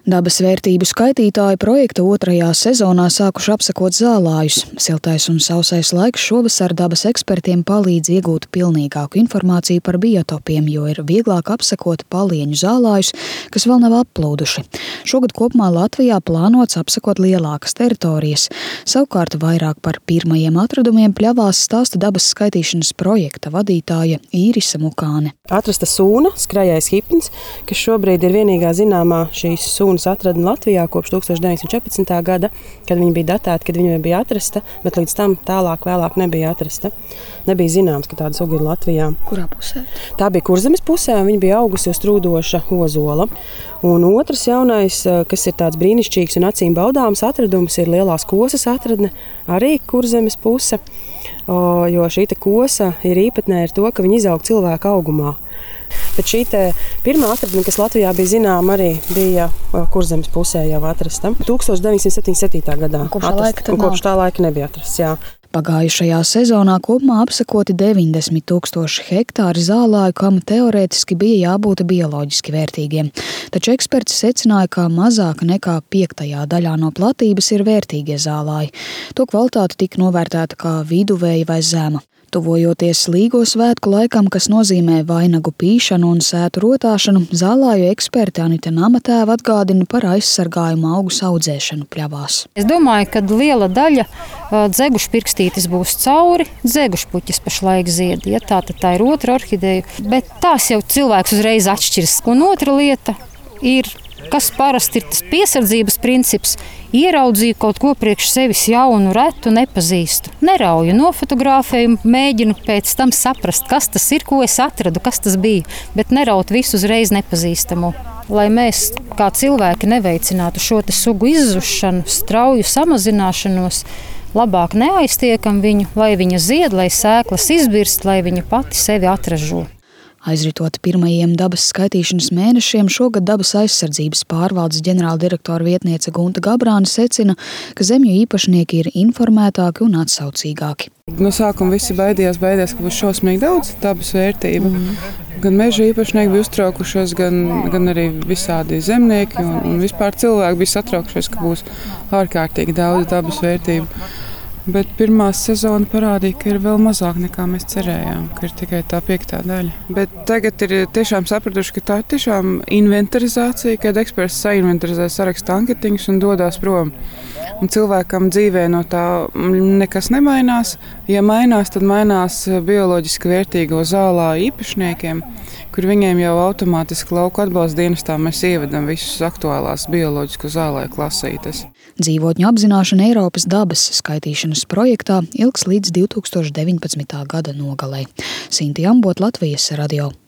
Dabas vērtību skaitītāji projekta otrajā sezonā sākuši apsekot zālājus. Siltais un sausais laiks šovasar dabas ekspertiem palīdz iegūt pilnīgāku informāciju par biotopiem, jo ir vieglāk apsekot palieņu zālājus, kas vēl nav applūduši. Šogad kopumā Latvijā plānots apsekot lielākas teritorijas. Savukārt vairāk par pirmajiem atradumiem pļavās stāsta dabas skaitīšanas projekta vadītāja Īrise Mukāne. Atrasta sūna, skrējais hipnis, kas šobrīd ir vienīgā zināmā šīs sūnas atradne Latvijā kopš 1914. gada, kad viņa bija datēta, kad viņa bija atrasta, bet līdz tam vēlāk nebija atrasta. Nebija zināms, ka tāda suga ir Latvijā. Kurā pusē? Tā bija Kurzemes pusē, un viņa bija augusi uz trūdoša ozola. Un otrs jaunais, kas ir tāds brīnišķīgs un acīm baudāms atradums, ir Lielās Kosas atradne, arī Kurzemes puse, jo šī kosa ir īpatnē ar to, ka viņa izaug cilvēka augumā. Bet šī pirmā atradne, kas Latvijā bija zināma, arī bija Kurzemes pusē jau atrasta 1977. gadā. Kopš tā laika nebija atrasts, jā. Pagājušajā sezonā kopumā apsekoti 90 000 hektāri zālāju, kam teorētiski bija jābūt bioloģiski vērtīgiem. Taču eksperti secināja, ka mazāk nekā 5. daļā no platības ir vērtīgie zālāji. To kvalitāte tika novērtēta kā viduvēja vai zema. Tuvojoties Līgo svētku laikam, kas nozīmē vainagu pīšanu un sētu rotāšanu, zālāju eksperti Anita Namatēva atgādina par aizsargājumu augu audzēšanu pļavās. Es domāju, ka liela daļa dzegušpirkstītes būs cauri, dzegušpuķis pašlaik zied, ja tā ir otra orhideja, bet tās jau cilvēks uzreiz atšķirs. Un otra lieta ir, kas parasti ir tas piesardzības princips, ieraudzīju kaut ko priekš sevis jaunu, retu, nepazīstu. Nerauju, nofotografēju, mēģinu pēc tam saprast, kas tas ir, ko es atradu, kas tas bija, bet neraut visu uzreiz nepazīstamu. Lai mēs kā cilvēki neveicinātu šo sugu izzušanu, strauju samazināšanos, labāk neaiztiekam viņu, lai viņa zied, lai sēklas izbirst, lai viņa pati sevi atražo. Aizritot pirmajiem dabas skaitīšanas mēnešiem, šogad dabas aizsardzības pārvaldes ģenerāldirektora vietniece Gunta Gabrāne secina, ka zemju īpašnieki ir informētāki un atsaucīgāki. No sākuma visi baidījās, ka būs šausmīgi daudz dabas vērtību. Gan meža īpašnieki bija uztraukušies, gan arī visādi zemnieki un vispār cilvēki bija satraukšies, ka būs ārkārtīgi daudz dabas vērtību. Bet pirmā sezona parādīja, ka ir vēl mazāk nekā mēs cerējām, ka ir tikai tā 5. daļa. Bet tagad ir tiešām sapratuši, ka tā ir tiešām inventarizācija, kad eksperts sainventarizē, saraksta anketiņus un dodās prom. Un cilvēkam dzīvē no tā nekas nemainās. Ja mainās, tad mainās bioloģiski vērtīgo zālāju īpašniekiem, kur viņiem jau automātiski lauku atbalsta dienestā mēs ievedam visus aktuālās bioloģisko zālāju klasītes. Dzīvotņu apzināšana Eiropas dabas skaitīšanas projektā ilgs līdz 2019. gada nogalei. Sinti Ambot, Latvijas radio.